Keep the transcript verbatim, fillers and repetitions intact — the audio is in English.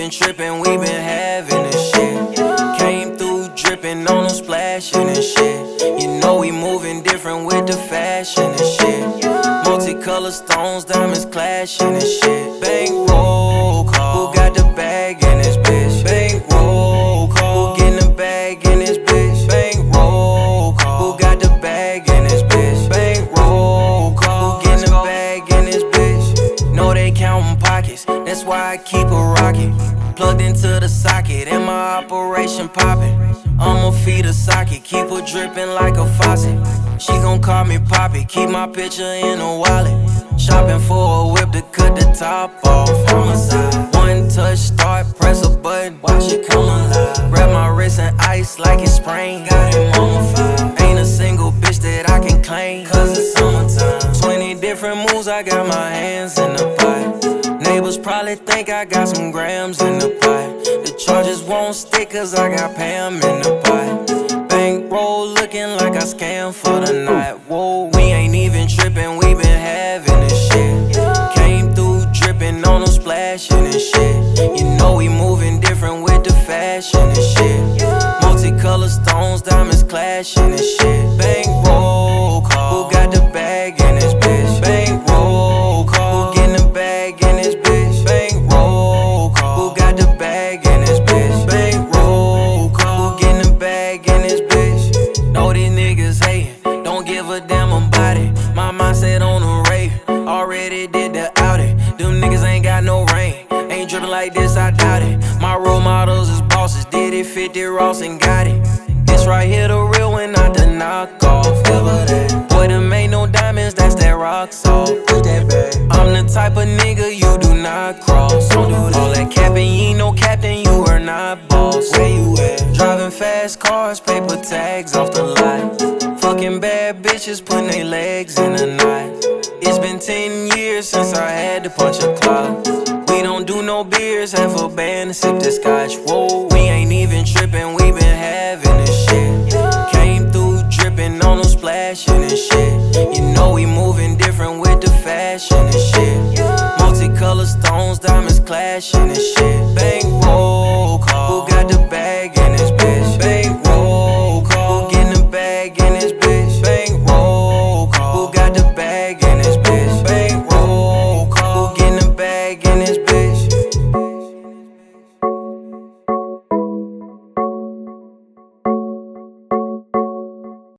even trippin', we been having this shit. Came through drippin' on them splashing and shit. You know we moving different with the fashion and shit. Multicolored stones, diamonds clashing and shit. Bankroll call, who got the bag in this bitch? Bankroll call, who getting the bag in this bitch? Bankroll call, who got the bag in this bitch? Bankroll call, who getting the bag in this bitch? Know they countin' pockets, that's why I keep a rocket plugged into the socket and my operation poppin'. I'ma feed a socket, keep her drippin' like a faucet. She gon' call me Poppy, keep my picture in a wallet. Shopping for a whip to cut the top off. Homicide, one touch, start, press a button, watch it come alive. Wrap my wrist in ice like it's sprained, got it mummified. Ain't a single bitch that I can claim, cause it's summertime. Twenty different moves, I got my hands in the pot. Neighbors probably think I got some grams in the pot. The charges won't stick cause I got Pam in the pot. Bankroll looking like I scam for the night. Whoa, we ain't even trippin', we been having this shit. Came through drippin' on them splashing and shit. You know we moving different with the fashion and shit. Multicolored stones, diamonds clashing and shit. Bankroll call, who got the bag in this bitch? Bankroll call, who getting the bag in this bitch? Bankroll call, who got the bag in this bitch? Bankroll call, who getting the bag in this bitch? Know these niggas hatin', don't give a damn about it. My mindset on the rave, already did the outing. Them niggas ain't got no rain, ain't drippin' like this, I doubt it. My role models is bosses, did it, fifty Ross and got it. This right here the real one, not the knockoff. Ever that. Boy, them ain't no diamonds, that's that rock salt. Put that back. I'm the type of nigga you do not cross. Don't do that. All that capping, you ain't no captain, you are not boss. Where you at? Driving fast cars, paper tags off the lot. Fucking bad bitches, putting their legs in a knot. It's been ten years since I had to punch a clock. We don't do no beers, have a band and sip the scotch. Whoa, we ain't even trippin', we been having this shit. Came through drippin' on them splashing and shit. You know we moving different with the fashion and shit. Multicolored stones, diamonds clashing and shit.